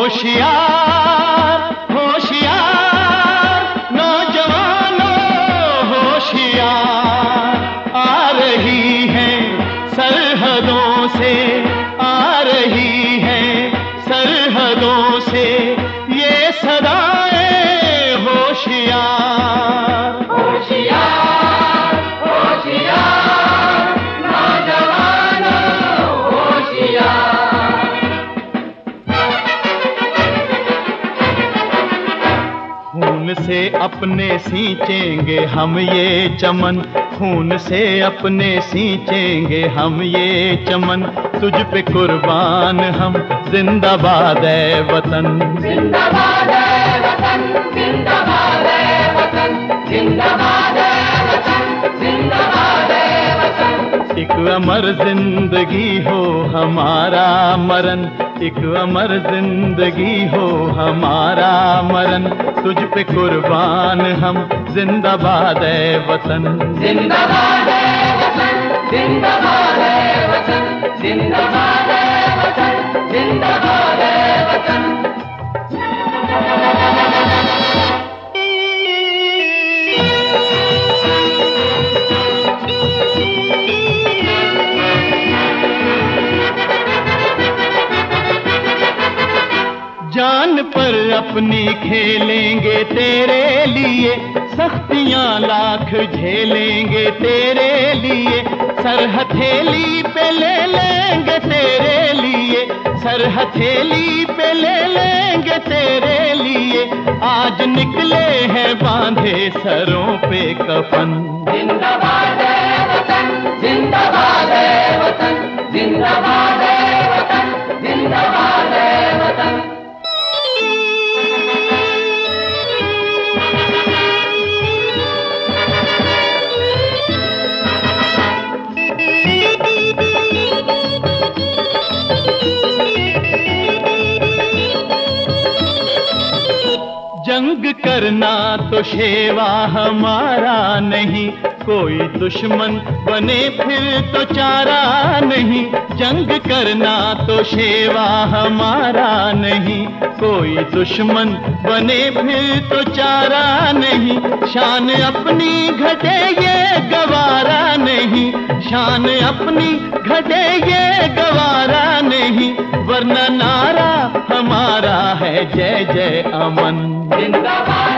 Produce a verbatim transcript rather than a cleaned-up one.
होशियार होशियार नौजवानों होशियार, आ रही है सरहदों से, आ रही है सरहदों से ये सदाएं होशियार होशियार होशियार नौजवानों होशियार। खून से अपने सींचेंगे हम ये चमन, खून से अपने सींचेंगे हम ये चमन, तुझ पे कुर्बान हम, जिंदाबाद है वतन, जिंदाबाद है वतन, जिंदाबाद है वतन, जिंदाबाद है वतन, जिंदाबाद है वतन। एक अमर जिंदगी हो हमारा मरण, एक अमर जिंदगी हो हमारा मरण, तुझ पे कुर्बान हम, जिंदाबाद है वतन, जिंदाबाद है वतन, जिंदाबाद है वतन, जिंदाबाद है वतन, जिंदाबाद है वतन। जान पर अपनी खेलेंगे तेरे लिए, सख्तियां लाख झेलेंगे तेरे लिए, सर हथेली पे ले लेंगे तेरे लिए, सर हथेली पे ले लेंगे तेरे लिए, आज निकले हैं बांधे सरों पे कफन। जिंदाबाद है वतन, जिंदाबाद है वतन, जिंदाबाद है वतन, जिंदाबाद है वतन। जंग करना तो शेवा हमारा नहीं, कोई दुश्मन बने फिर तो चारा नहीं, जंग करना तो शेवा हमारा नहीं, कोई दुश्मन बने फिर तो चारा नहीं, शान अपनी घटे ये गवारा नहीं, शान अपनी घटे ये गवारा नहीं, वरना नारा हमारा है जय जय अमन। जिंदाबाद